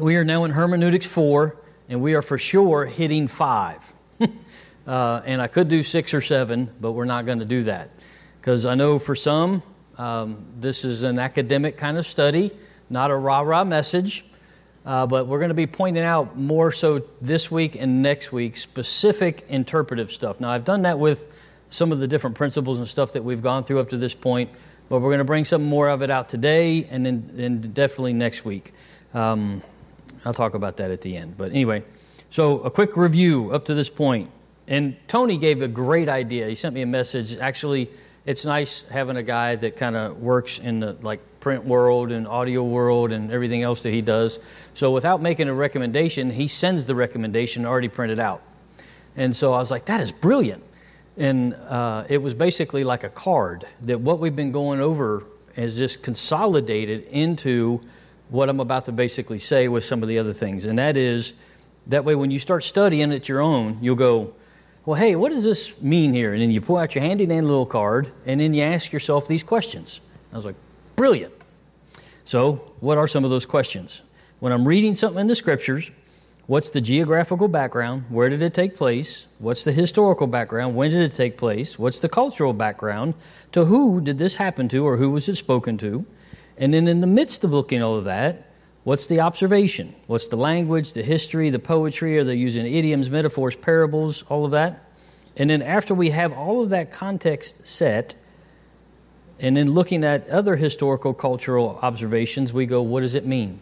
We are now in Hermeneutics 4, and we are for sure hitting 5. And I could do 6 or 7, but we're not going to do that. Because I know for some, this is an academic kind of study, not a rah-rah message. But we're going to be pointing out more so this week and next week specific interpretive stuff. Now, I've done that with some of the different principles and stuff that we've gone through up to this point, but we're going to bring some more of it out today and then definitely next week. I'll talk about that at the end. But anyway, so a quick review up to this point. And Tony gave a great idea. He sent me a message. Actually, it's nice having a guy that kind of works in the print world and audio world and everything else that he does. So without making a recommendation, he sends the recommendation already printed out. And so I was like, that is brilliant. And it was basically like a card that what we've been going over is just consolidated into what I'm about to basically say with some of the other things. And that is, that way when you start studying it your own, you'll go, well, hey, what does this mean here? And then you pull out your handy-dandy little card, and then you ask yourself these questions. I was like, brilliant. So what are some of those questions? When I'm reading something in the Scriptures, what's the geographical background? Where did it take place? What's the historical background? When did it take place? What's the cultural background? To who did this happen to, or who was it spoken to? And then in the midst of looking at all of that, what's the observation? What's the language, the history, the poetry? Are they using idioms, metaphors, parables, all of that? And then after we have all of that context set, and then looking at other historical, cultural observations, we go, what does it mean?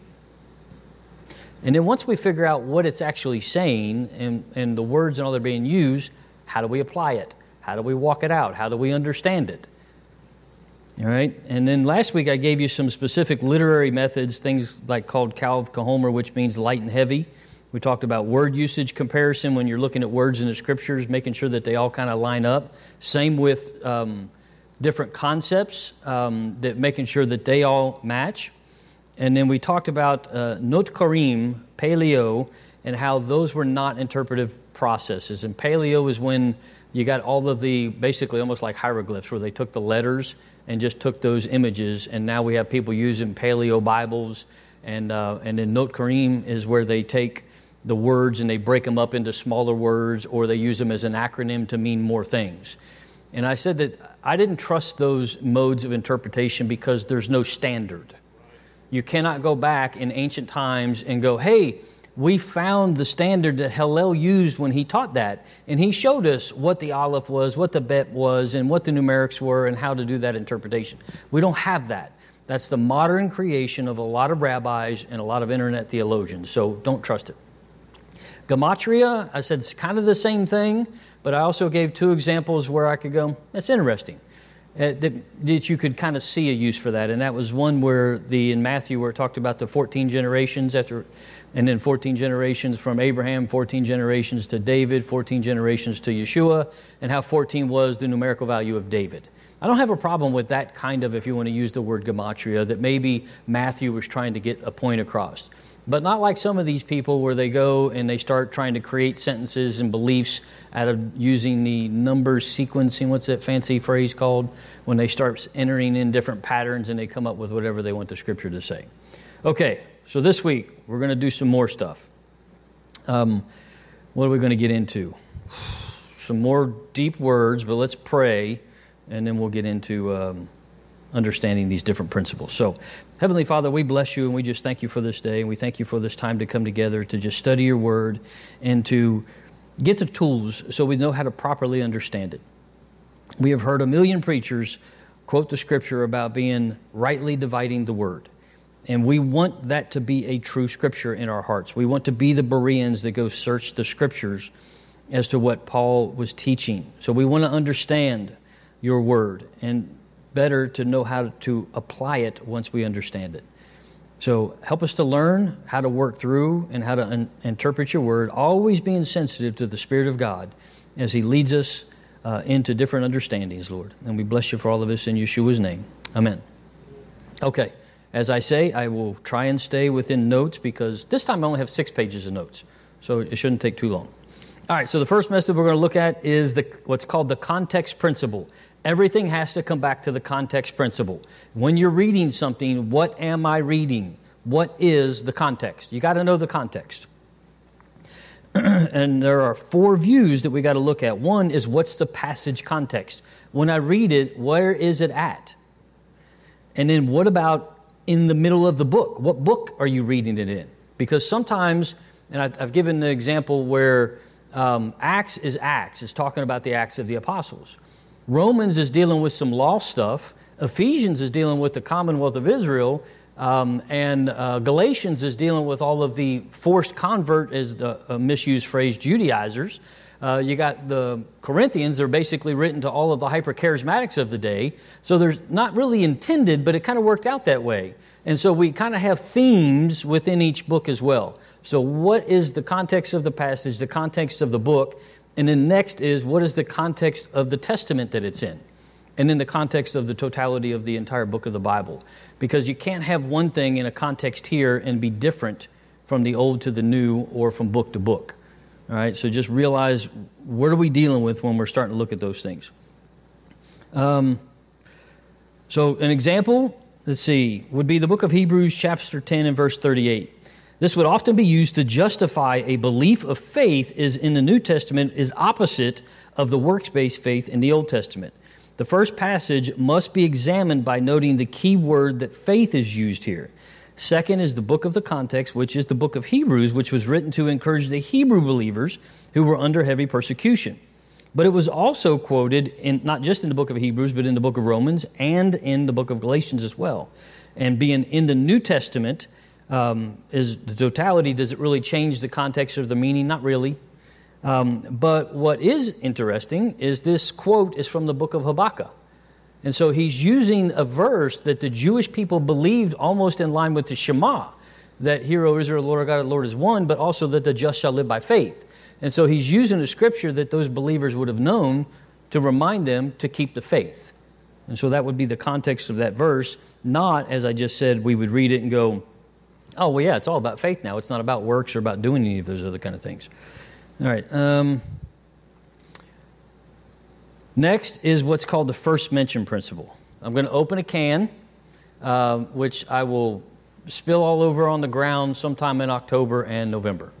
And then once we figure out what it's actually saying and the words and all that are being used, how do we apply it? How do we walk it out? How do we understand it? All right, and then last week I gave you some specific literary methods, things like called Calv Cahomer, which means light and heavy. We talked about word usage comparison when you're looking at words in the Scriptures, making sure that they all kind of line up. Same with different concepts, that making sure that they all match. And then we talked about Not Karim, Paleo, and how those were not interpretive processes. And Paleo is when you got all of the, basically almost like hieroglyphs, where they took the letters and just took those images, and now we have people using Paleo Bibles, and then Not Karim is where they take the words and they break them up into smaller words, or they use them as an acronym to mean more things. And I said that I didn't trust those modes of interpretation because there's no standard. You cannot go back in ancient times and go, hey, we found the standard that Hillel used when he taught that. And he showed us what the aleph was, what the bet was, and what the numerics were, and how to do that interpretation. We don't have that. That's the modern creation of a lot of rabbis and a lot of internet theologians. So don't trust it. Gematria, I said it's kind of the same thing, but I also gave 2 examples where I could go, that's interesting. That you could kind of see a use for that. And that was one where in Matthew where it talked about the 14 generations after, and then 14 generations from Abraham, 14 generations to David, 14 generations to Yeshua, and how 14 was the numerical value of David. I don't have a problem with that kind of, if you want to use the word gematria, that maybe Matthew was trying to get a point across. But not like some of these people where they go and they start trying to create sentences and beliefs out of using the number sequencing. What's that fancy phrase called? When they start entering in different patterns and they come up with whatever they want the Scripture to say. Okay, so this week we're going to do some more stuff. What are we going to get into? Some more deep words, but let's pray, and then we'll get into understanding these different principles. So, Heavenly Father, we bless you and we just thank you for this day. And we thank you for this time to come together to just study your word and to get the tools so we know how to properly understand it. We have heard a million preachers quote the Scripture about being rightly dividing the word. And we want that to be a true Scripture in our hearts. We want to be the Bereans that go search the Scriptures as to what Paul was teaching. So we want to understand your word, and better to know how to apply it once we understand it. So help us to learn how to work through and how to interpret your word, always being sensitive to the Spirit of God as He leads us into different understandings, Lord. And we bless you for all of this in Yeshua's name. Amen. Okay, as I say, I will try and stay within notes because this time I only have 6 pages of notes, so it shouldn't take too long. All right, so the first method we're going to look at is what's called the context principle. Everything has to come back to the context principle. When you're reading something, what am I reading? what is the context? You got to know the context. And there are 4 views that we got to look at. One is, what's the passage context? When I read it, where is it at? And then what about in the middle of the book? What book are you reading it in? Because sometimes, and I've given the example where Acts is talking about the Acts of the Apostles. Romans is dealing with some law stuff. Ephesians is dealing with the Commonwealth of Israel. And Galatians is dealing with all of the forced convert, as the misused phrase, Judaizers. You got the Corinthians, they're basically written to all of the hyper-charismatics of the day. So there's not really intended, but it kind of worked out that way. And so we kind of have themes within each book as well. So what is the context of the passage, the context of the book? And then next is, what is the context of the testament that it's in? And in the context of the totality of the entire book of the Bible. Because you can't have one thing in a context here and be different from the old to the new or from book to book. All right, so just realize, what are we dealing with when we're starting to look at those things? So an example, let's see, would be the book of Hebrews chapter 10 and verse 38. This would often be used to justify a belief of faith is in the New Testament is opposite of the works-based faith in the Old Testament. The first passage must be examined by noting the key word that faith is used here. Second is the book of the context, which is the book of Hebrews, which was written to encourage the Hebrew believers who were under heavy persecution. But it was also quoted in not just in the book of Hebrews, but in the book of Romans and in the book of Galatians as well. And being in the New Testament, is the totality, does it really change the context of the meaning? Not really. But what is interesting is this quote is from the book of Habakkuk. And so he's using a verse that the Jewish people believed almost in line with the Shema, that hear, O Israel, the Lord our God, the Lord is one, but also that the just shall live by faith. And so he's using a scripture that those believers would have known to remind them to keep the faith. And so that would be the context of that verse, not, as I just said, we would read it and go, oh, well, yeah, it's all about faith now. It's not about works or about doing any of those other kind of things. All right. Next is what's called the first mention principle. I'm going to open a can, which I will spill all over on the ground sometime in October and November.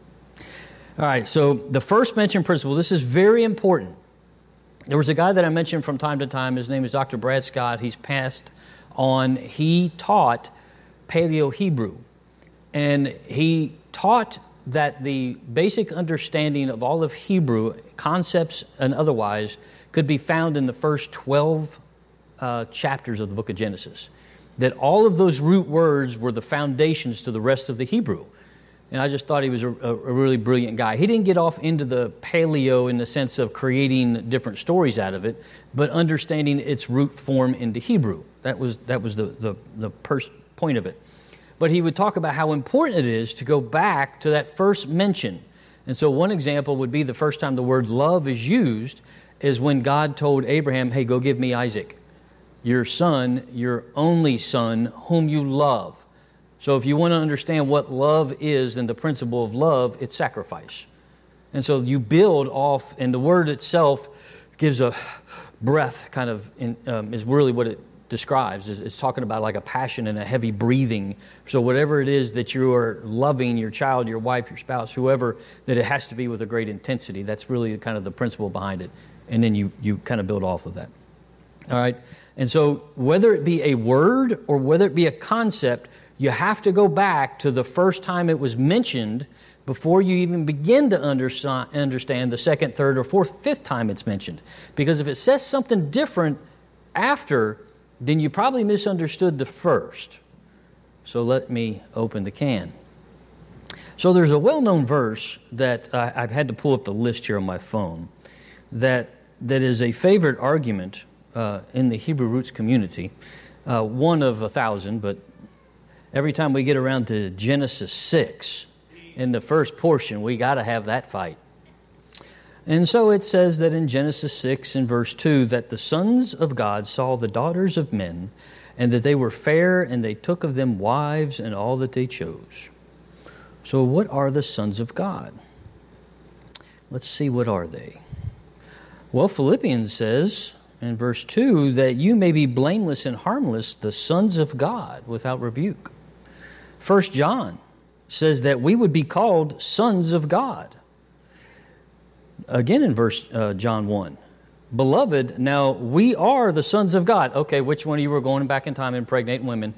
All right, so the first mention principle, this is very important. There was a guy that I mentioned from time to time. His name is Dr. Brad Scott. He's passed on. He taught Paleo-Hebrew, and he taught that the basic understanding of all of Hebrew, concepts and otherwise, could be found in the first 12 chapters of the book of Genesis. That all of those root words were the foundations to the rest of the Hebrew. And I just thought he was a really brilliant guy. He didn't get off into the paleo in the sense of creating different stories out of it, but understanding its root form into Hebrew. That was the point of it. But he would talk about how important it is to go back to that first mention. And so one example would be the first time the word love is used is when God told Abraham, hey, go give me Isaac, your son, your only son, whom you love. So if you want to understand what love is and the principle of love, it's sacrifice. And so you build off, and the word itself gives a breath kind of, is really what it describes. It's talking about like a passion and a heavy breathing. So whatever it is that you are loving, your child, your wife, your spouse, whoever, that it has to be with a great intensity. That's really kind of the principle behind it. And then you kind of build off of that. All right? And so whether it be a word or whether it be a concept, you have to go back to the first time it was mentioned before you even begin to understand the second, third, or fourth, fifth time it's mentioned. Because if it says something different after, then you probably misunderstood the first. So let me open the can. So there's a well-known verse that I've had to pull up the list here on my phone that is a favorite argument in the Hebrew roots community. One of 1,000, but every time we get around to Genesis 6, in the first portion, we got to have that fight. And so it says that in Genesis 6 and verse 2, that the sons of God saw the daughters of men, and that they were fair, and they took of them wives and all that they chose. So what are the sons of God? Let's see, what are they? Well, Philippians says in verse 2 that you may be blameless and harmless, the sons of God without rebuke. 1 John says that we would be called sons of God. Again in John 1. Beloved, now we are the sons of God. Okay, which one of you were going back in time impregnating women?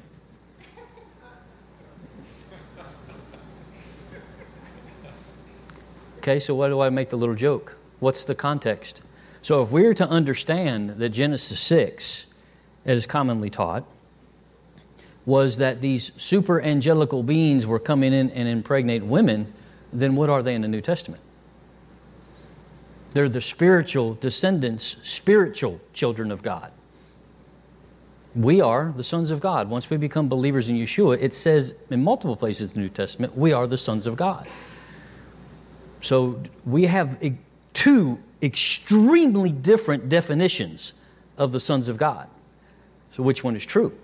Okay, so why do I make the little joke? What's the context? So if we are to understand that Genesis 6, as is commonly taught, was that these super angelical beings were coming in and impregnating women, then what are they in the New Testament? They're the spiritual descendants, spiritual children of God. We are the sons of God. Once we become believers in Yeshua, it says in multiple places in the New Testament, we are the sons of God. So we have two extremely different definitions of the sons of God. So which one is true?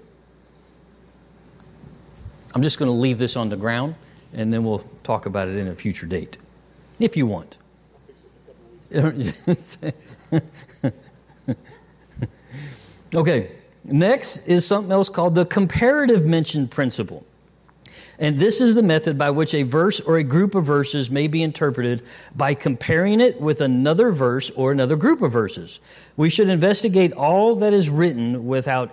I'm just going to leave this on the ground, and then we'll talk about it in a future date, if you want. Okay, next is something else called the comparative mention principle. And this is the method by which a verse or a group of verses may be interpreted by comparing it with another verse or another group of verses. We should investigate all that is written about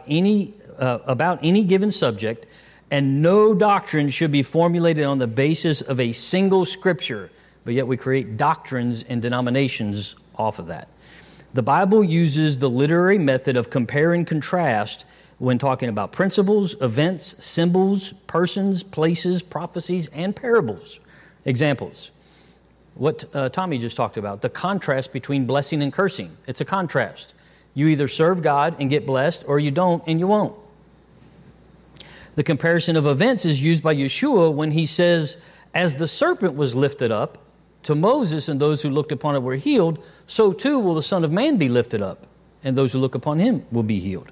any given subject, and no doctrine should be formulated on the basis of a single scripture, but yet we create doctrines and denominations off of that. The Bible uses the literary method of compare and contrast when talking about principles, events, symbols, persons, places, prophecies, and parables. Examples. What Tommy just talked about, the contrast between blessing and cursing. It's a contrast. You either serve God and get blessed, or you don't and you won't. The comparison of events is used by Yeshua when he says, as the serpent was lifted up to Moses and those who looked upon it were healed, so too will the Son of Man be lifted up, and those who look upon him will be healed.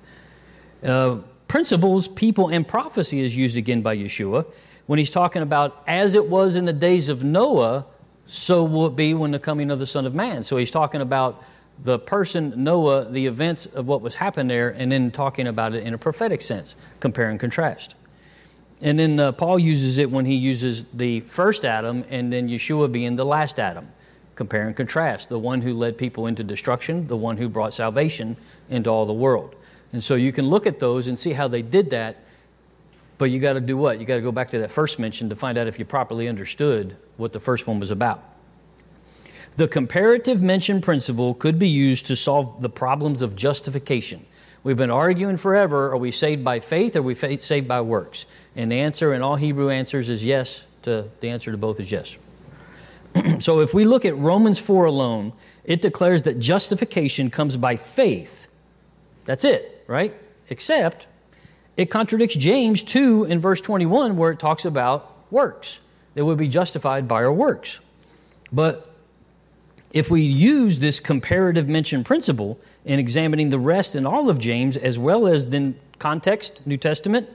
Principles, people, and prophecy is used again by Yeshua when he's talking about as it was in the days of Noah, so will it be when the coming of the Son of Man. So he's talking about the person, Noah, the events of what was happening there, and then talking about it in a prophetic sense, compare and contrast. And then Paul uses it when he uses the first Adam and then Yeshua being the last Adam. Compare and contrast, the one who led people into destruction, the one who brought salvation into all the world. And so you can look at those and see how they did that, but you got to do what? You got to go back to that first mention to find out if you properly understood what the first one was about. The comparative mention principle could be used to solve the problems of justification. We've been arguing forever, are we saved by faith or are we saved by works? And the answer in all Hebrew answers is yes. The answer to both is yes. So if we look at Romans 4 alone, it declares that justification comes by faith. That's it, right? Except it contradicts James 2 in verse 21 where it talks about works. That would be justified by our works. But if we use this comparative mention principle in examining the rest and all of James, as well as then context, New Testament,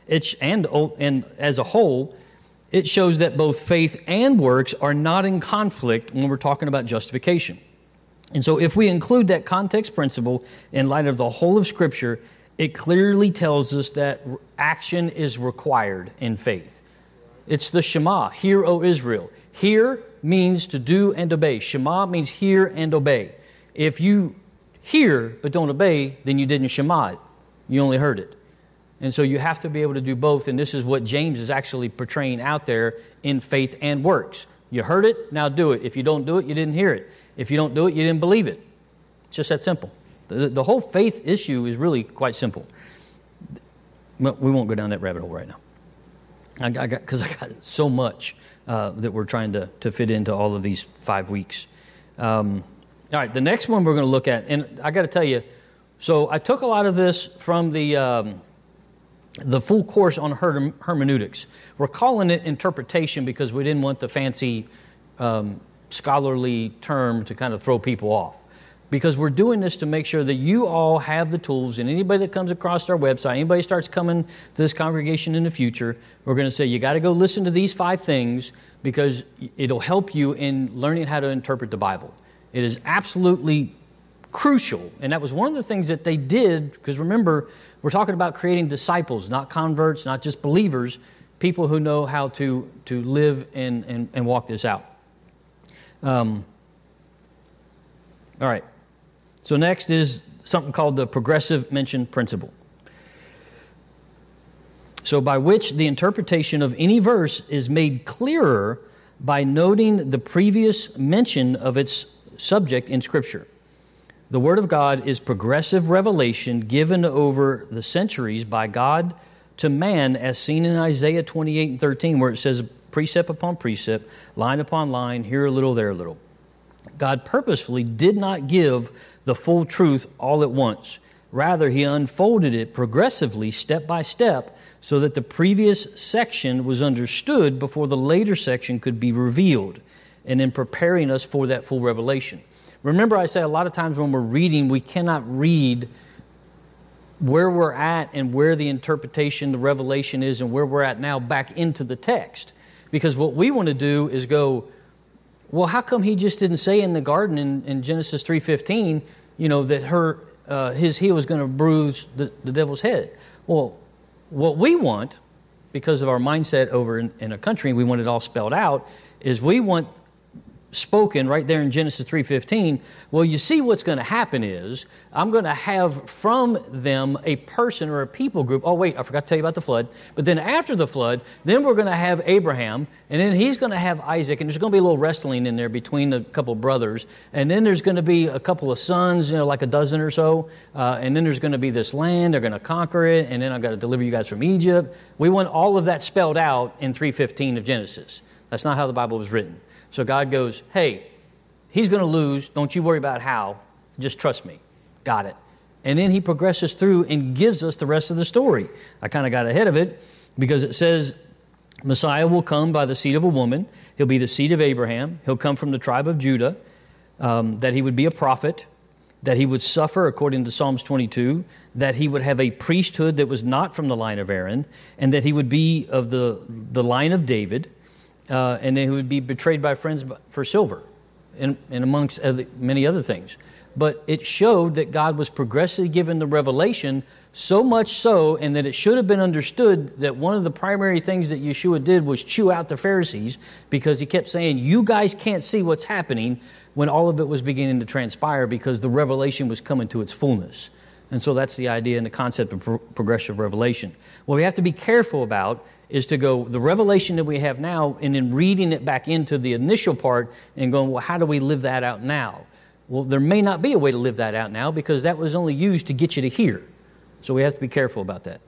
and as a whole, it shows that both faith and works are not in conflict when we're talking about justification. And so if we include that context principle in light of the whole of Scripture, it clearly tells us that action is required in faith. It's the Shema, hear, O Israel. Hear means to do and obey. Shema means hear and obey. If you hear but don't obey, then you didn't Shema it. You only heard it. And so you have to be able to do both, and this is what James is actually portraying out there in faith and works. You heard it, now do it. If you don't do it, you didn't hear it. If you don't do it, you didn't believe it. It's just that simple. The whole faith issue is really quite simple. Well, we won't go down that rabbit hole right now. Because I got so much that we're trying to fit into all of these 5 weeks. All right, the next one we're going to look at, and I got to tell you, so I took a lot of this from the full course on hermeneutics. We're calling it interpretation because we didn't want the fancy scholarly term to kind of throw people off. Because we're doing this to make sure that you all have the tools, and anybody that comes across our website, anybody starts coming to this congregation in the future, we're going to say, you got to go listen to these 5 things because it'll help you in learning how to interpret the Bible. It is absolutely crucial, and that was one of the things that they did, because remember, we're talking about creating disciples, not converts, not just believers, people who know how to live and walk this out. All right. So next is something called the progressive mention principle. So by which the interpretation of any verse is made clearer by noting the previous mention of its subject in Scripture. The Word of God is progressive revelation given over the centuries by God to man, as seen in Isaiah 28 and 13, where it says precept upon precept, line upon line, here a little, there a little. God purposefully did not give the full truth all at once. Rather, He unfolded it progressively, step by step, so that the previous section was understood before the later section could be revealed, and in preparing us for that full revelation. Remember, I say a lot of times when we're reading, we cannot read where we're at and where the interpretation, the revelation is, and where we're at now back into the text. Because what we want to do is go, well, how come He just didn't say in the garden in Genesis 3:15, that his heel was going to bruise the devil's head? Well, what we want, because of our mindset over in a country, we want it all spelled out, is we want spoken right there in Genesis 3:15, well, you see what's going to happen is I'm going to have from them a person or a people group. Oh, wait, I forgot to tell you about the flood. But then after the flood, then we're going to have Abraham, and then he's going to have Isaac, and there's going to be a little wrestling in there between a couple brothers, and then there's going to be a couple of sons, like a dozen or so, and then there's going to be this land, they're going to conquer it, and then I've got to deliver you guys from Egypt. We want all of that spelled out in 3:15 of Genesis. That's not how the Bible was written. So God goes, hey, he's going to lose. Don't you worry about how. Just trust me. Got it. And then He progresses through and gives us the rest of the story. I kind of got ahead of it because it says Messiah will come by the seed of a woman. He'll be the seed of Abraham. He'll come from the tribe of Judah, that He would be a prophet, that He would suffer according to Psalms 22, that He would have a priesthood that was not from the line of Aaron, and that He would be of the line of David, and then He would be betrayed by friends for silver, and amongst many other things. But it showed that God was progressively given the revelation, so much so, and that it should have been understood that one of the primary things that Yeshua did was chew out the Pharisees, because He kept saying, you guys can't see what's happening, when all of it was beginning to transpire, because the revelation was coming to its fullness. And so that's the idea and the concept of progressive revelation. What we have to be careful about is to go, the revelation that we have now, and then reading it back into the initial part and going, well, how do we live that out now? Well, there may not be a way to live that out now, because that was only used to get you to here. So we have to be careful about that.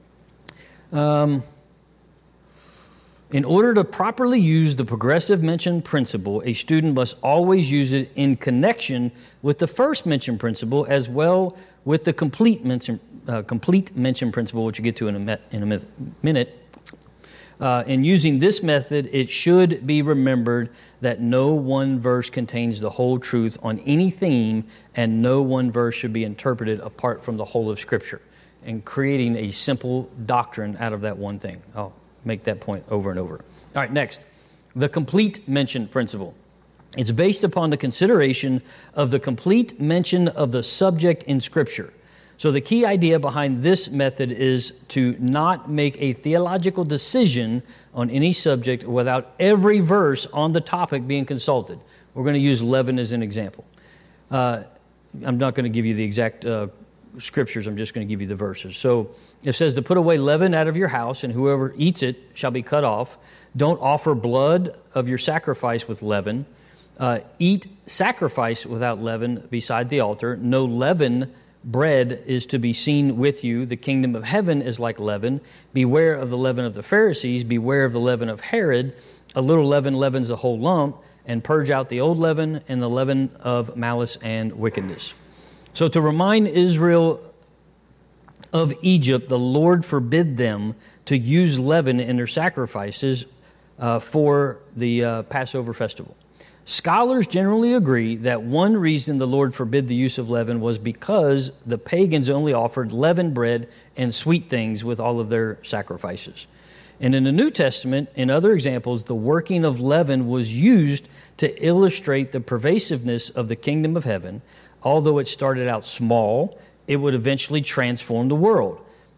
In order to properly use the progressive mention principle, a student must always use it in connection with the first mention principle, as well with the complete mention principle, which we'll get to in a minute. In using this method, it should be remembered that no one verse contains the whole truth on any theme, and no one verse should be interpreted apart from the whole of Scripture, and creating a simple doctrine out of that one thing. I'll make that point over and over. All right, next, the complete mention principle. It's based upon the consideration of the complete mention of the subject in Scripture. So the key idea behind this method is to not make a theological decision on any subject without every verse on the topic being consulted. We're going to use leaven as an example. I'm not going to give you the exact scriptures. I'm just going to give you the verses. So it says to put away leaven out of your house, and whoever eats it shall be cut off. Don't offer blood of your sacrifice with leaven. Eat sacrifice without leaven beside the altar. No leaven bread is to be seen with you. The kingdom of heaven is like leaven. Beware of the leaven of the Pharisees. Beware of the leaven of Herod. A little leaven leavens the whole lump. And purge out the old leaven and the leaven of malice and wickedness. So to remind Israel of Egypt, the Lord forbid them to use leaven in their sacrifices for the Passover festival. Scholars generally agree that one reason the Lord forbid the use of leaven was because the pagans only offered leavened bread and sweet things with all of their sacrifices. And in the New Testament, in other examples, the working of leaven was used to illustrate the pervasiveness of the kingdom of heaven. Although it started out small, it would eventually transform the world.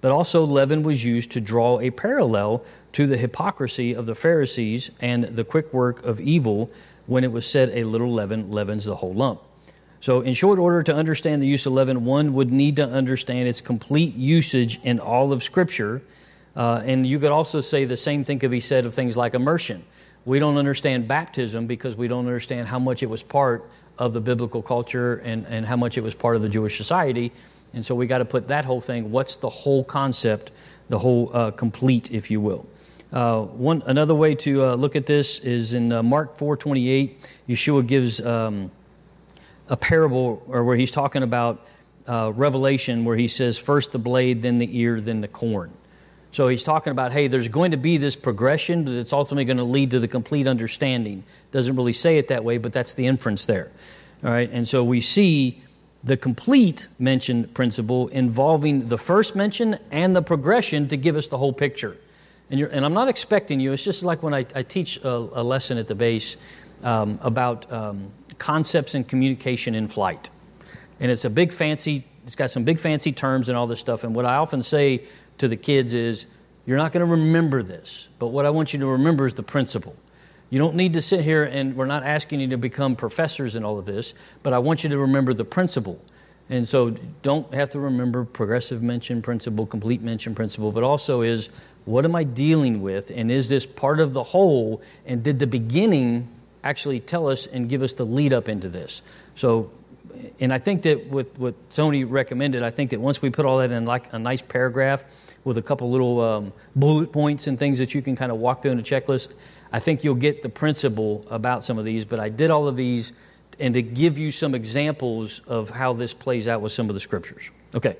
but also leaven was used to draw a parallel to the hypocrisy of the Pharisees and the quick work of evil when it was said a little leaven leavens the whole lump. So in short order, to understand the use of leaven, one would need to understand its complete usage in all of Scripture. And you could also say the same thing could be said of things like immersion. We don't understand baptism because we don't understand how much it was part of the biblical culture and how much it was part of the Jewish society. And so we got to put that whole thing, what's the whole concept, the whole complete, if you will. Another way to look at this is in Mark 4:28, Yeshua gives a parable, or where he's talking about Revelation, where he says, first the blade, then the ear, then the corn. So he's talking about, hey, there's going to be this progression that's ultimately going to lead to the complete understanding. Doesn't really say it that way, but that's the inference there. All right, and so we see the complete mentioned principle involving the first mention and the progression to give us the whole picture. And I'm not expecting you, it's just like when I teach a lesson at the base about concepts and communication in flight. And it's got some big fancy terms and all this stuff. And what I often say to the kids is, you're not going to remember this, but what I want you to remember is the principle. You don't need to sit here, and we're not asking you to become professors in all of this, but I want you to remember the principle. And so don't have to remember progressive mention principle, complete mention principle, but also is, what am I dealing with, and is this part of the whole, and did the beginning actually tell us and give us the lead up into this? So, and I think that with what Tony recommended, I think that once we put all that in like a nice paragraph with a couple little bullet points and things that you can kind of walk through in a checklist, I think you'll get the principle about some of these. But I did all of these and to give you some examples of how this plays out with some of the scriptures. Okay.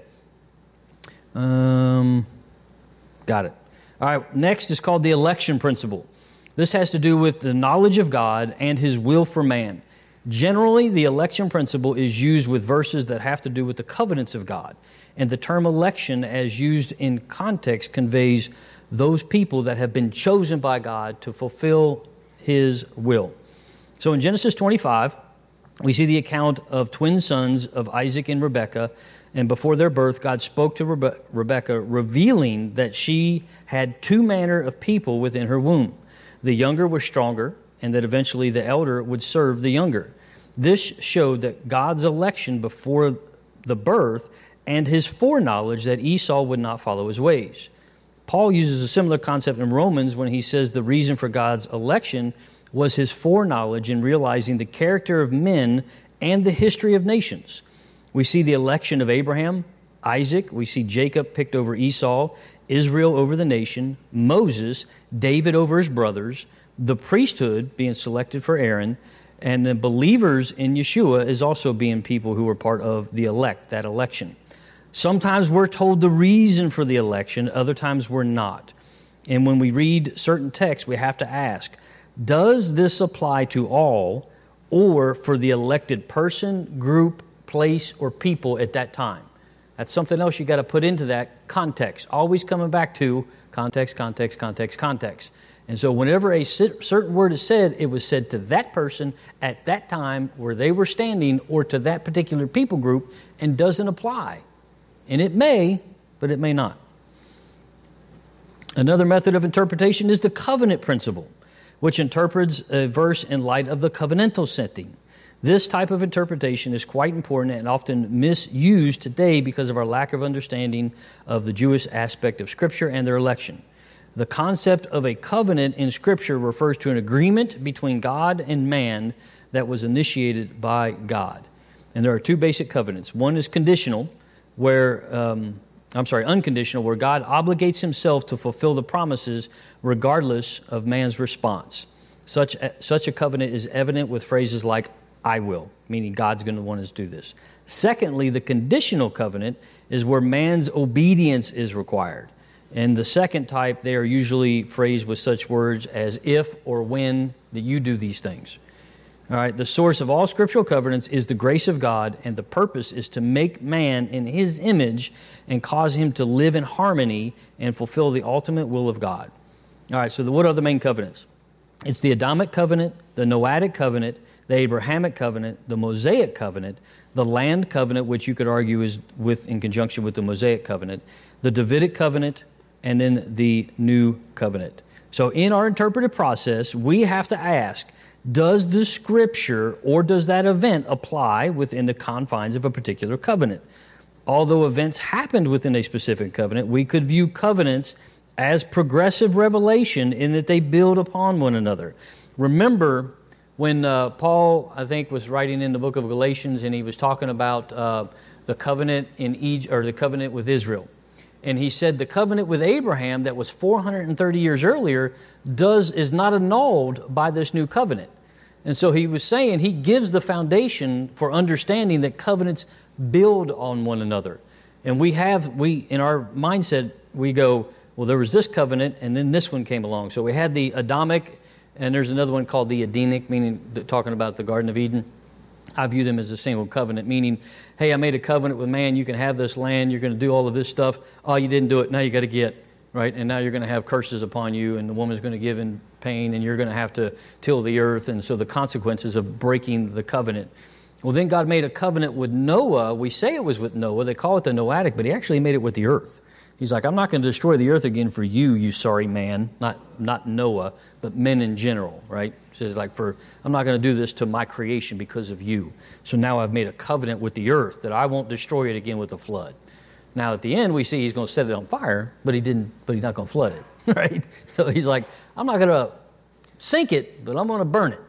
Got it. All right, next is called the election principle. This has to do with the knowledge of God and His will for man. Generally, the election principle is used with verses that have to do with the covenants of God. And the term election, as used in context, conveys those people that have been chosen by God to fulfill His will. So in Genesis 25, we see the account of twin sons of Isaac and Rebekah. And before their birth, God spoke to Rebekah, revealing that she had two manner of people within her womb. The younger was stronger, and that eventually the elder would serve the younger. This showed that God's election before the birth and His foreknowledge that Esau would not follow his ways. Paul uses a similar concept in Romans when he says the reason for God's election was His foreknowledge in realizing the character of men and the history of nations. We see the election of Abraham, Isaac, we see Jacob picked over Esau, Israel over the nation, Moses, David over his brothers, the priesthood being selected for Aaron, and the believers in Yeshua is also being people who are part of the elect, that election. Sometimes we're told the reason for the election, other times we're not. And when we read certain texts, we have to ask, does this apply to all or for the elected person, group, place, or people at that time? That's something else you got to put into that context. Always coming back to context, context, context, context. And so whenever a certain word is said, it was said to that person at that time where they were standing or to that particular people group and doesn't apply. And it may, but it may not. Another method of interpretation is the covenant principle, which interprets a verse in light of the covenantal setting. This type of interpretation is quite important and often misused today because of our lack of understanding of the Jewish aspect of Scripture and their election. The concept of a covenant in Scripture refers to an agreement between God and man that was initiated by God. And there are two basic covenants. One is conditional, unconditional, where God obligates Himself to fulfill the promises regardless of man's response. Such a covenant is evident with phrases like, I will, meaning God's going to want us to do this. Secondly, the conditional covenant is where man's obedience is required. And the second type, they are usually phrased with such words as if or when that you do these things. All right, the source of all scriptural covenants is the grace of God, and the purpose is to make man in His image and cause him to live in harmony and fulfill the ultimate will of God. All right, so what are the main covenants? It's the Adamic covenant, the Noahic covenant, the Abrahamic covenant, the Mosaic covenant, the land covenant, which you could argue is in conjunction with the Mosaic covenant, the Davidic covenant, and then the new covenant. So in our interpretive process, we have to ask, does the scripture or does that event apply within the confines of a particular covenant? Although events happened within a specific covenant, we could view covenants as progressive revelation in that they build upon one another. Remember when Paul, I think, was writing in the book of Galatians, and he was talking about the covenant in Egypt, or the covenant with Israel. And he said the covenant with Abraham that was 430 years earlier is not annulled by this new covenant. And so he was saying he gives the foundation for understanding that covenants build on one another. And we in our mindset, we go, well, there was this covenant and then this one came along. So we had the Adamic, and there's another one called the Edenic, meaning talking about the Garden of Eden. I view them as a single covenant, meaning, hey, I made a covenant with man, you can have this land, you're going to do all of this stuff. Oh, you didn't do it, now you got to get, right? And now you're going to have curses upon you, and the woman's going to give in pain, and you're going to have to till the earth, and so the consequences of breaking the covenant. Well, then God made a covenant with Noah. We say it was with Noah. They call it the Noahic, but he actually made it with the earth. He's like, I'm not going to destroy the earth again for you sorry man. Not Noah, but men in general, right? So it's like, I'm not going to do this to my creation because of you. So now I've made a covenant with the earth that I won't destroy it again with a flood. Now at the end, we see he's going to set it on fire, but he's not going to flood it, right? So he's like, I'm not going to sink it, but I'm going to burn it.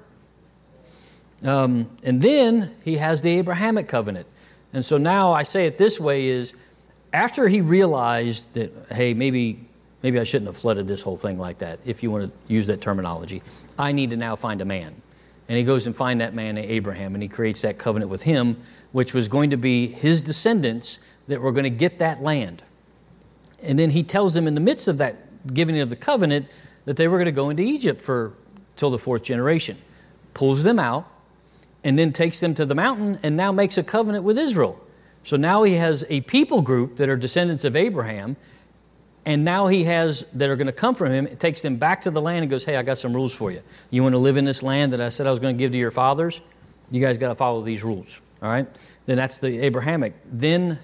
And then he has the Abrahamic covenant. And so now I say it this way is, after he realized that, hey, maybe I shouldn't have flooded this whole thing like that, if you want to use that terminology, I need to now find a man. And he goes and finds that man, Abraham, and he creates that covenant with him, which was going to be his descendants that were going to get that land. And then he tells them in the midst of that giving of the covenant that they were going to go into Egypt till the fourth generation. Pulls them out, and then takes them to the mountain, and now makes a covenant with Israel. So now he has a people group that are descendants of Abraham, and now he has that are going to come from him. It takes them back to the land and goes, hey, I got some rules for you. You want to live in this land that I said I was going to give to your fathers? You guys got to follow these rules, all right? Then that's the Abrahamic. That's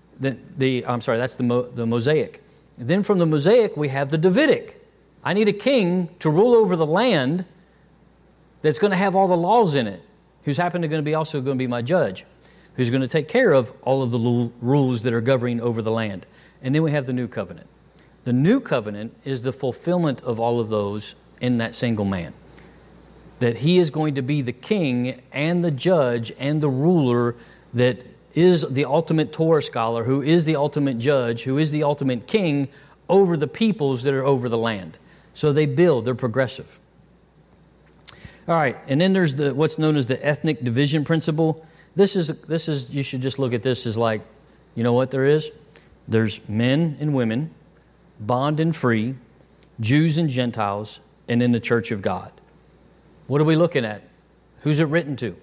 the Mosaic. Then from the Mosaic, we have the Davidic. I need a king to rule over the land that's going to have all the laws in it, who's also going to be my judge, who's going to take care of all of the rules that are governing over the land. And then we have the new covenant. The new covenant is the fulfillment of all of those in that single man. That he is going to be the king and the judge and the ruler that is the ultimate Torah scholar, who is the ultimate judge, who is the ultimate king over the peoples that are over the land. So they're progressive. All right, and then there's what's known as the ethnic division principle. This is you should just look at this as like, you know what there is? There's men and women, bond and free, Jews and Gentiles, and then the church of God. What are we looking at? Who's it written to?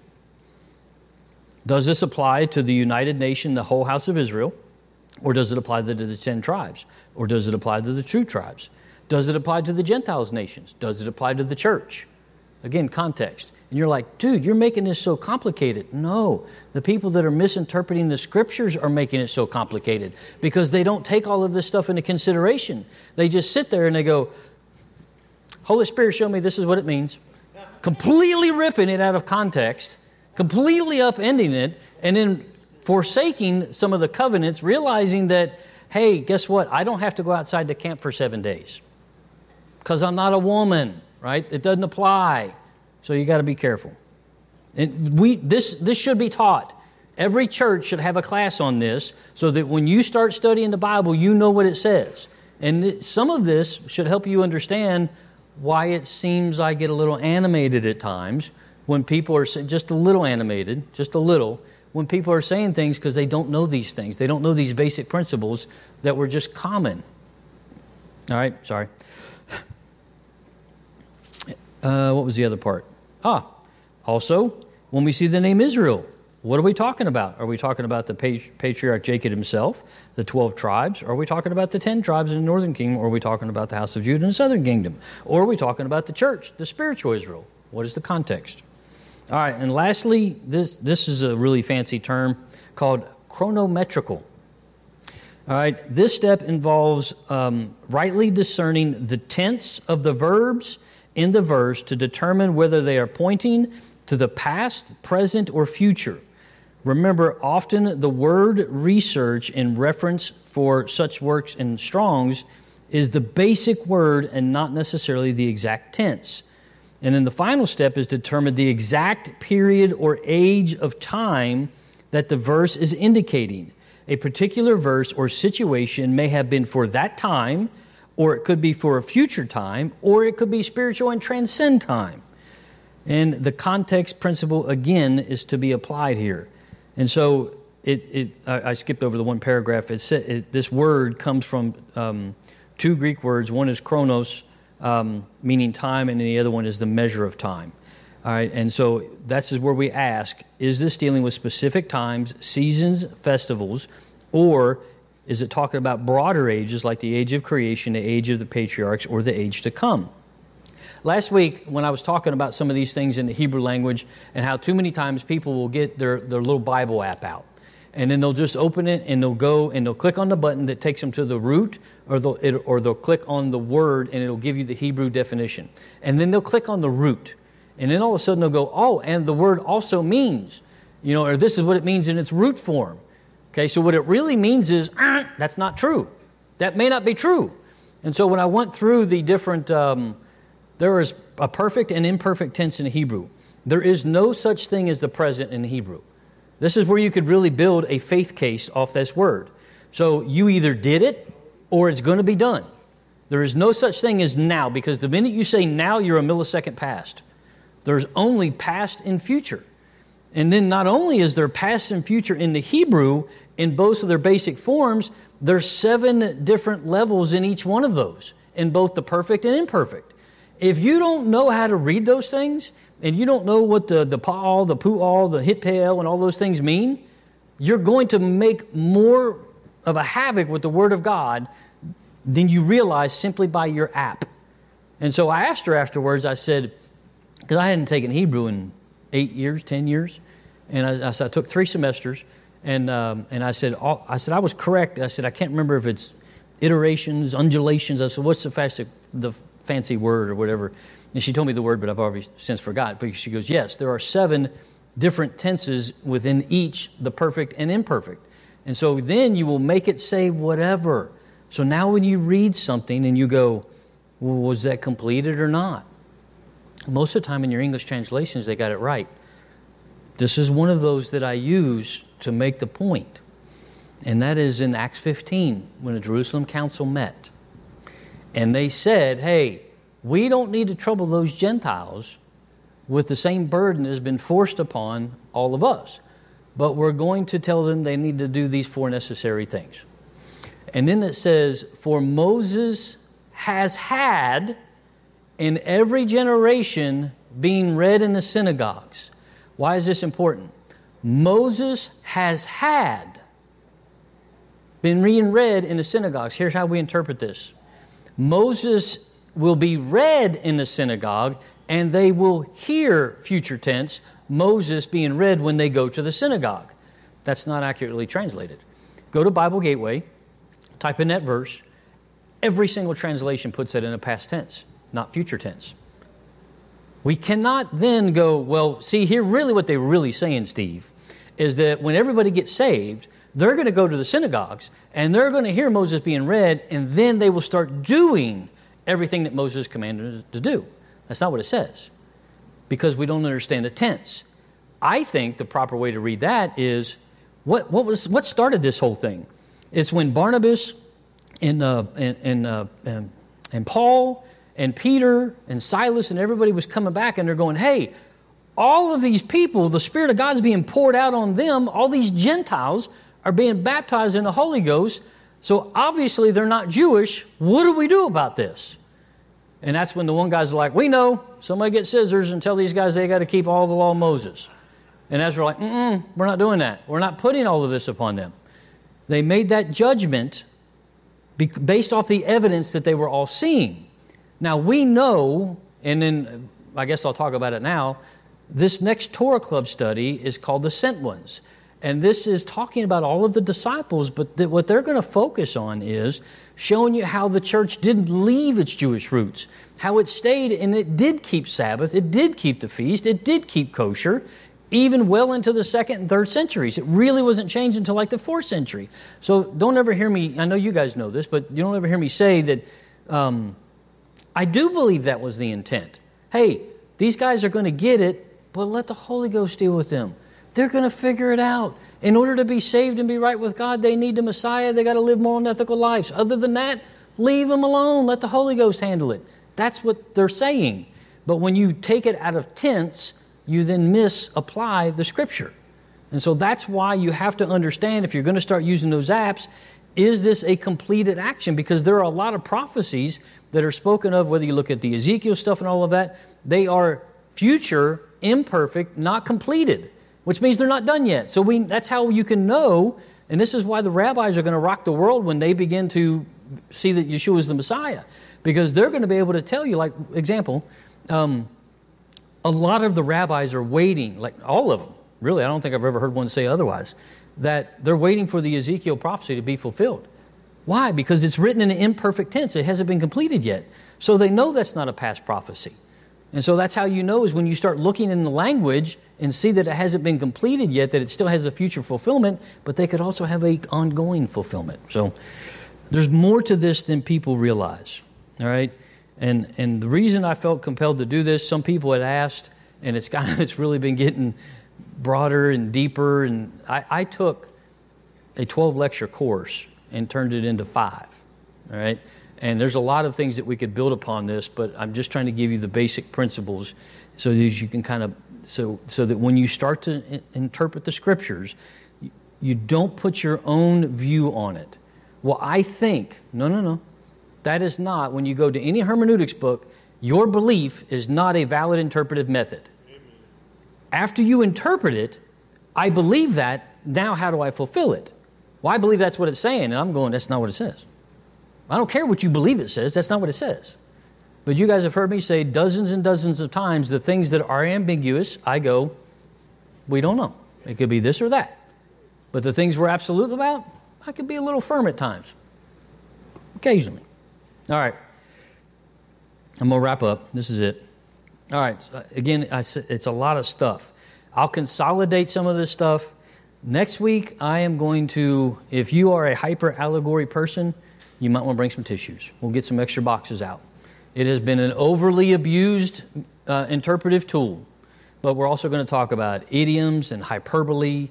Does this apply to the United Nation, the whole house of Israel? Or does it apply to the 10 tribes? Or does it apply to the true tribes? Does it apply to the Gentiles nations? Does it apply to the church? Again, context. And you're like, dude, you're making this so complicated. No, the people that are misinterpreting the scriptures are making it so complicated because they don't take all of this stuff into consideration. They just sit there and they go, Holy Spirit, show me this is what it means. Completely ripping it out of context, completely upending it, and then forsaking some of the covenants, realizing that, hey, guess what? I don't have to go outside the camp for 7 days because I'm not a woman, right? It doesn't apply. So you got to be careful. And this should be taught. Every church should have a class on this so that when you start studying the Bible, you know what it says. And some of this should help you understand why it seems I get a little animated at times when people are just a little animated, just a little, when people are saying things because they don't know these things. They don't know these basic principles that were just common. All right, sorry. What was the other part? Also, when we see the name Israel, what are we talking about? Are we talking about the patriarch Jacob himself, the 12 tribes? Or are we talking about the 10 tribes in the northern kingdom? Or are we talking about the house of Judah and the southern kingdom? Or are we talking about the church, the spiritual Israel? What is the context? All right, and lastly, this is a really fancy term called chronometrical. All right, this step involves rightly discerning the tense of the verbs in the verse to determine whether they are pointing to the past, present, or future. Remember, often the word research in reference for such works in Strong's is the basic word and not necessarily the exact tense. And then the final step is to determine the exact period or age of time that the verse is indicating. A particular verse or situation may have been for that time, or it could be for a future time, or it could be spiritual and transcend time. And the context principle, again, is to be applied here. And so I skipped over the one paragraph. This word comes from two Greek words. One is chronos, meaning time, and the other one is the measure of time. All right, and so that's where we ask, is this dealing with specific times, seasons, festivals, or is it talking about broader ages like the age of creation, the age of the patriarchs, or the age to come? Last week, when I was talking about some of these things in the Hebrew language and how too many times people will get their little Bible app out, and then they'll just open it and they'll go and they'll click on the button that takes them to the root, or they'll click on the word and it'll give you the Hebrew definition. And then they'll click on the root. And then all of a sudden they'll go, oh, and the word also means, or this is what it means in its root form. Okay, so what it really means is, that's not true. That may not be true. And so when I went through the different, there is a perfect and imperfect tense in Hebrew. There is no such thing as the present in Hebrew. This is where you could really build a faith case off this word. So you either did it or it's going to be done. There is no such thing as now, because the minute you say now, you're a millisecond past. There's only past and future. And then not only is there past and future in the Hebrew, in both of their basic forms, there's 7 different levels in each one of those, in both the perfect and imperfect. If you don't know how to read those things, and you don't know what the pa'al, the pu'al, the hitpael, and all those things mean, you're going to make more of a havoc with the Word of God than you realize simply by your app. And so I asked her afterwards, I said, because I hadn't taken Hebrew in 8 years, 10 years, and I took 3 semesters, and I said I was correct. I said I can't remember if it's iterations, undulations. I said, what's the fancy word or whatever? And she told me the word, but I've already since forgot. But she goes, yes, there are 7 different tenses within each, the perfect and imperfect. And so then you will make it say whatever. So now when you read something and you go, well, was that completed or not? Most of the time in your English translations, they got it right. This is one of those that I use to make the point. And that is in Acts 15, when the Jerusalem Council met. And they said, hey, we don't need to trouble those Gentiles with the same burden that has been forced upon all of us. But we're going to tell them they need to do these 4 necessary things. And then it says, for Moses has had in every generation being read in the synagogues. Why is this important? Moses has had been being read in the synagogues. Here's how we interpret this. Moses will be read in the synagogue, and they will hear, future tense, Moses being read when they go to the synagogue. That's not accurately translated. Go to Bible Gateway, type in that verse. Every single translation puts it in a past tense, not future tense. We cannot then go, well, see, here really what they're really saying, Steve, is that when everybody gets saved, they're going to go to the synagogues, and they're going to hear Moses being read, and then they will start doing everything that Moses commanded to do. That's not what it says, because we don't understand the tense. I think the proper way to read that is, what started this whole thing? It's when Barnabas and Paul and Peter and Silas and everybody was coming back, and they're going, hey, all of these people, the Spirit of God is being poured out on them. All these Gentiles are being baptized in the Holy Ghost. So obviously they're not Jewish. What do we do about this? And that's when the one guy's like, we know. Somebody get scissors and tell these guys they got to keep all the law of Moses. And Ezra like, we're not doing that. We're not putting all of this upon them. They made that judgment based off the evidence that they were all seeing. Now we know, and then I guess I'll talk about it now, This next Torah Club study is called The Sent Ones. And this is talking about all of the disciples, but what they're going to focus on is showing you how the church didn't leave its Jewish roots, how it stayed and it did keep Sabbath, it did keep the feast, it did keep kosher, even well into the 2nd and 3rd centuries. It really wasn't changed until like the 4th century. So don't ever hear me, I know you guys know this, but you don't ever hear me say that I do believe that was the intent. Hey, these guys are going to get it, but let the Holy Ghost deal with them. They're going to figure it out. In order to be saved and be right with God, they need the Messiah. They got to live moral and ethical lives. Other than that, leave them alone. Let the Holy Ghost handle it. That's what they're saying. But when you take it out of tense, you then misapply the Scripture. And so that's why you have to understand, if you're going to start using those apps, is this a completed action? Because there are a lot of prophecies that are spoken of, whether you look at the Ezekiel stuff and all of that, they are future, imperfect, not completed, which means they're not done yet. So that's how you can know, and this is why the rabbis are going to rock the world when they begin to see that Yeshua is the Messiah, because they're going to be able to tell you, like, example, a lot of the rabbis are waiting, like all of them, really, I don't think I've ever heard one say otherwise, that they're waiting for the Ezekiel prophecy to be fulfilled. Why? Because it's written in an imperfect tense. It hasn't been completed yet. So they know that's not a past prophecy. And so that's how you know, is when you start looking in the language and see that it hasn't been completed yet, that it still has a future fulfillment, but they could also have an ongoing fulfillment. So there's more to this than people realize. All right? And the reason I felt compelled to do this, some people had asked, and it's really been getting broader and deeper. And I took a 12-lecture course and turned it into 5. All right? And there's a lot of things that we could build upon this, but I'm just trying to give you the basic principles so that you can kind of, so that when you start to interpret the Scriptures, you don't put your own view on it. Well, I think, no. That is not, when you go to any hermeneutics book, your belief is not a valid interpretive method. Amen. After you interpret it, I believe that, now how do I fulfill it? Well, I believe that's what it's saying, and I'm going, that's not what it says. I don't care what you believe it says, that's not what it says. But you guys have heard me say dozens and dozens of times the things that are ambiguous, I go, we don't know. It could be this or that. But the things we're absolute about, I could be a little firm at times. Occasionally. All right. I'm going to wrap up. This is it. All right. Again, it's a lot of stuff. I'll consolidate some of this stuff. Next week, I am going to, if you are a hyper-allegory person, you might want to bring some tissues. We'll get some extra boxes out. It has been an overly abused interpretive tool, but we're also going to talk about idioms and hyperbole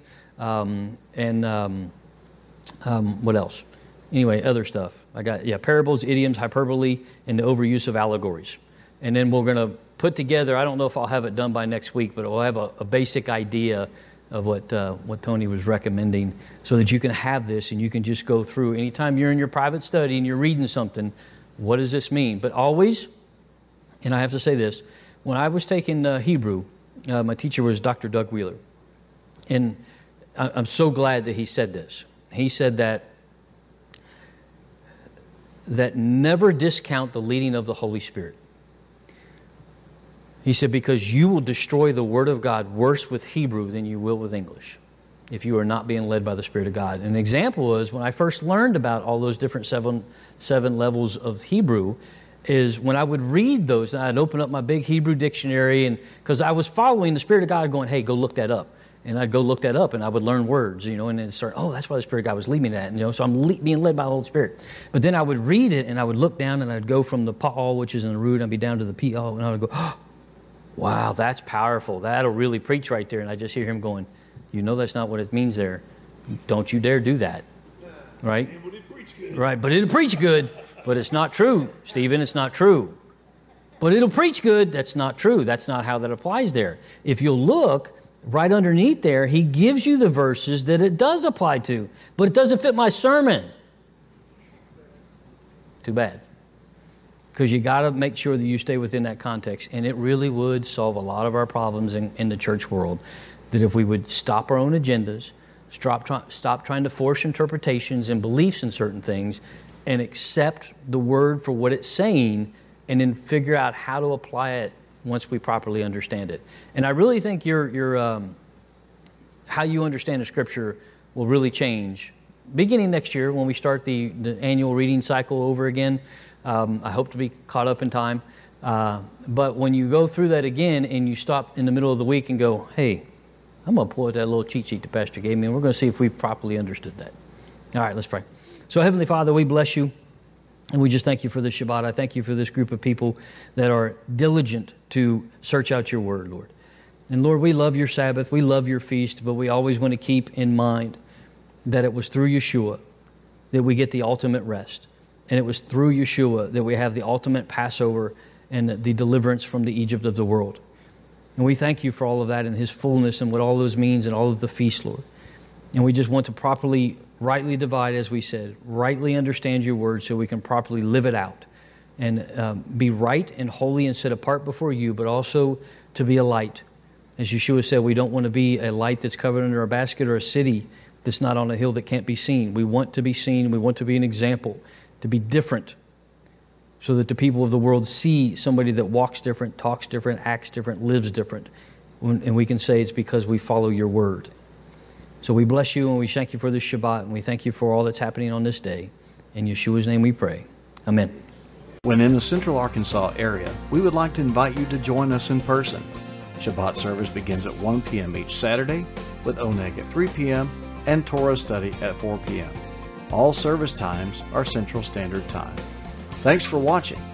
and what else? Anyway, other stuff. I got, parables, idioms, hyperbole, and the overuse of allegories. And then we're going to put together, I don't know if I'll have it done by next week, but we'll have a basic idea of what Tony was recommending so that you can have this and you can just go through. Anytime you're in your private study and you're reading something, what does this mean? But always, and I have to say this, when I was taking Hebrew, my teacher was Dr. Doug Wheeler. And I'm so glad that he said this. He said that never discount the leading of the Holy Spirit. He said, because you will destroy the Word of God worse with Hebrew than you will with English if you are not being led by the Spirit of God. An example was when I first learned about all those different seven levels of Hebrew is when I would read those, and I'd open up my big Hebrew dictionary, and because I was following the Spirit of God going, hey, go look that up. And I'd go look that up, and I would learn words, and then start, that's why the Spirit of God was leading me to that. So I'm being led by the Holy Spirit. But then I would read it, and I would look down, and I'd go from the pa'al, which is in the root, and I'd be down to the p'al, and I would go, wow, that's powerful. That'll really preach right there. And I just hear him going, that's not what it means there. Don't you dare do that. Right? Right, but it'll preach good. But it's not true, Stephen. It's not true. But it'll preach good. That's not true. That's not how that applies there. If you'll look, right underneath there, he gives you the verses that it does apply to. But it doesn't fit my sermon. Too bad. Because you got to make sure that you stay within that context. And it really would solve a lot of our problems in the church world. That if we would stop our own agendas, stop trying to force interpretations and beliefs in certain things, and accept the Word for what it's saying, and then figure out how to apply it once we properly understand it. And I really think your how you understand the Scripture will really change beginning next year when we start the annual reading cycle over again. I hope to be caught up in time. But when you go through that again and you stop in the middle of the week and go, hey, I'm going to pull out that little cheat sheet the pastor gave me, and we're going to see if we've properly understood that. All right, let's pray. So, Heavenly Father, we bless you, and we just thank you for this Shabbat. I thank you for this group of people that are diligent to search out your word, Lord. And Lord, we love your Sabbath, we love your feast, but we always want to keep in mind that it was through Yeshua that we get the ultimate rest. And it was through Yeshua that we have the ultimate Passover and the deliverance from the Egypt of the world. And we thank you for all of that and his fullness and what all those means and all of the feasts, Lord. And we just want to properly, rightly divide, as we said, rightly understand your word so we can properly live it out and be right and holy and set apart before you, but also to be a light. As Yeshua said, we don't want to be a light that's covered under a basket or a city that's not on a hill that can't be seen. We want to be seen. We want to be an example, to be different, so that the people of the world see somebody that walks different, talks different, acts different, lives different. And we can say it's because we follow your word. So we bless you and we thank you for this Shabbat, and we thank you for all that's happening on this day. In Yeshua's name we pray. Amen. When in the Central Arkansas area, we would like to invite you to join us in person. Shabbat service begins at 1 p.m. each Saturday, with Oneg at 3 p.m. and Torah study at 4 p.m. All service times are Central Standard Time. Thanks for watching.